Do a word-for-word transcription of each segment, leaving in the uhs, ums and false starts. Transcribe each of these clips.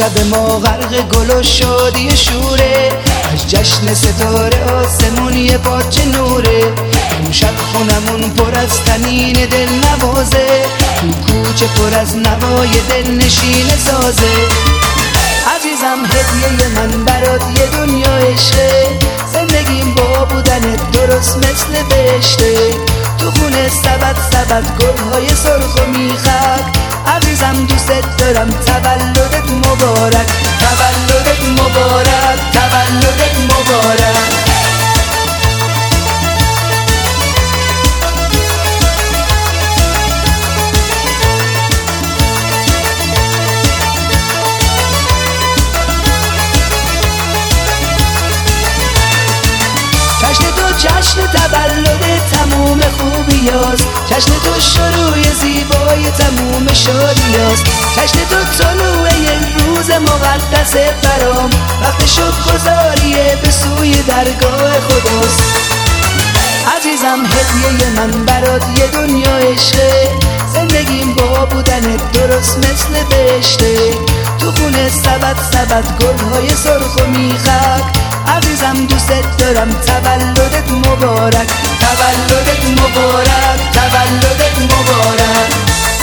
شب ما غرق گل و شادی شوره، از جشن ستاره آسمون یه پاچه نوره. امشب خونمون پر از طنین دل نوازه، تو کوچه پر از نوای دل نشین سازه. عزیزم هدیه من برات یه دنیا عشقه، زندگیم با بودنت درست مثل بهشته. تو خونه سبد سبد گلهای سرخ و میخک، عزیزم دوست دارم تولدت مبارک، تولدت مبارک، تولدت مبارک. جشن تولد تموم خوبیاست، جشن تو شروع زیبای تموم شادیاست، جشن تو طلوع یک روز مقدس برام، وقت شکرگزاریه به سوی درگاه خداست. عزیزم هدیه من برات یه دنیا عشقه، زندگیم با بودنت درست مثل بهشته. تو خونه سبد سبد گلهای سرخ و میخک، عزیزم دوست دارم تولدت مبارک، تولدت مبارک، تولدت مبارک.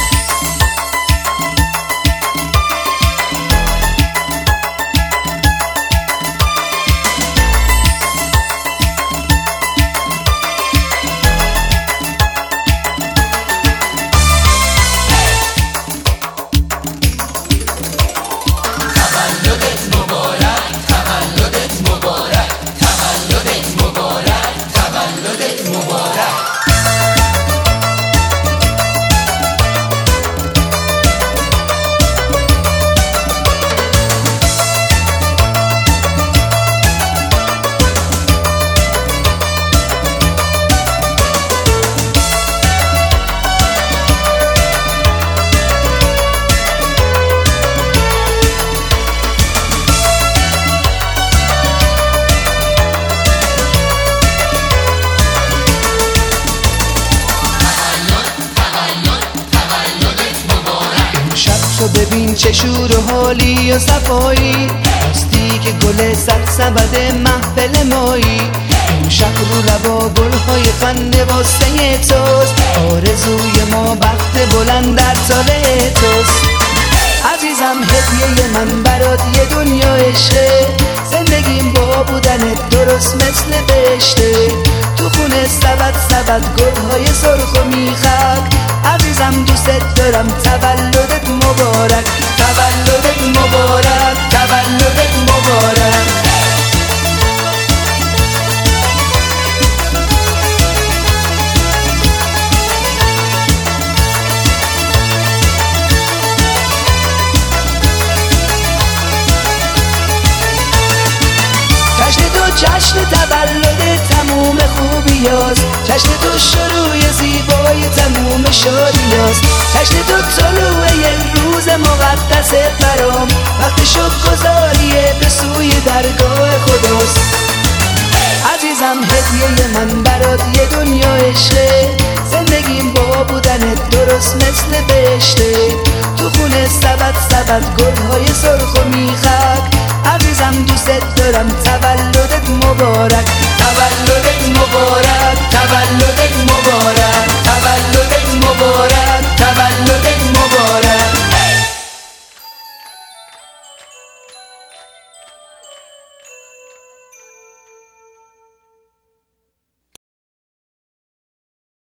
ببین چه شور و حالی و صفایی، راستی که گل سرسبد محفل مایی. امشب رو لبا گلهای خنده واسه توست، آرزوی ما بخت بلند در سال توست. عزیزم هدیه من برات یه دنیا عشقه، زندگیم با بودنت درست مثل بهشته. تو خونه سبد سبد گلهای سرخ و میخک، عزیزم دوست دارم تولدت مبارک، تولدت مبارک، تولدت مبارک. جشن تولد تموم خوبیاست، جشن تو شروع زیبای تموم شادیاست، جشن تو طلوع یک روز مقدس برام، وقت شکرگزاریه به سوی درگاه خداست. عزیزم هدیه من برات یه دنیا عشقه، زندگیم با بودنت درست مثل بهشته. تو خونه سبد سبد گلهای سرخ و میخک، عزیزم دوست دارم تولدت مبارک، تولدت مبارک.